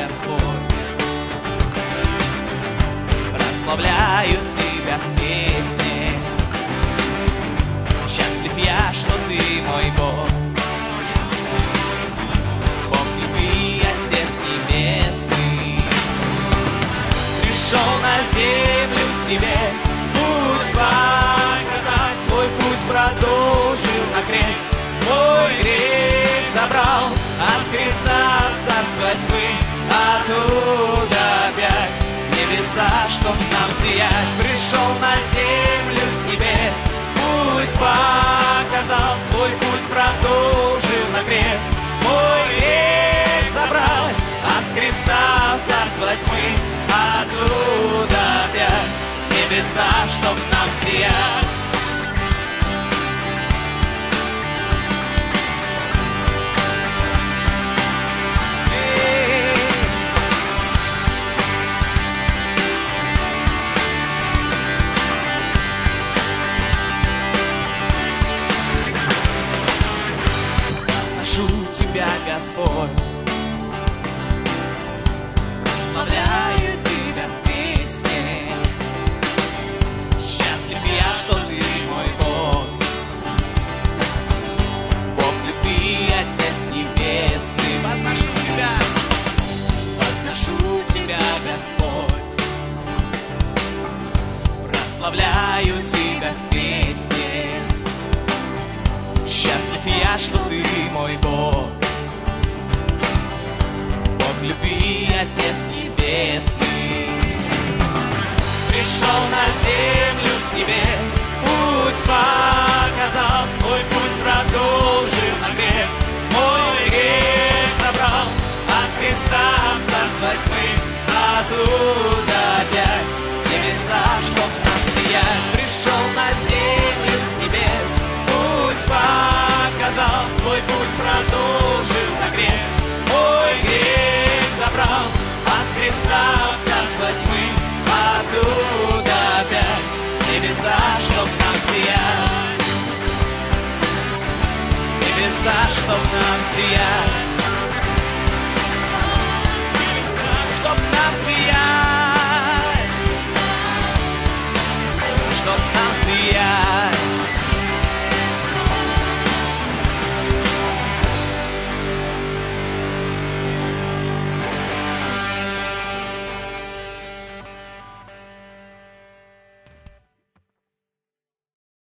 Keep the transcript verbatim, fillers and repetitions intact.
Господь. Прославляю Тебя в песне. Счастлив я, что Ты мой Бог. Бог любви, Отец Небесный. Пришел на землю с небес, пусть показать свой путь, продолжил на крест. Мой грех забрал, а с креста в царство тьмы оттуда опять небеса, чтоб нам сиять. Пришел на землю с небес, путь показал, свой путь продолжил на крест. Мой грех забрал, а с креста в царство тьмы оттуда опять небеса, чтоб нам сиять. Тебя, Господь, прославляю Тебя в песне. Счастлив я, что Ты мой Бог, Бог любви, Отец Небесный. Возношу Тебя, возношу Тебя, Господь, прославляю Тебя в песне. Счастлив я, что Ты мой Бог, Бог любви, Отец Небесный. Пришел на землю с небес, путь показал, свой путь продолжил на крест. Мой грех забрал, а с креста в царство тьмы оттуда опять небеса, чтоб нам сиять. Пришел на землю с небес, путь показал, свой путь продолжил на крест. Мой грех забрал, а с креста в царство тьмы оттуда опять небеса, чтоб нам сиять. Небеса, чтоб нам сиять.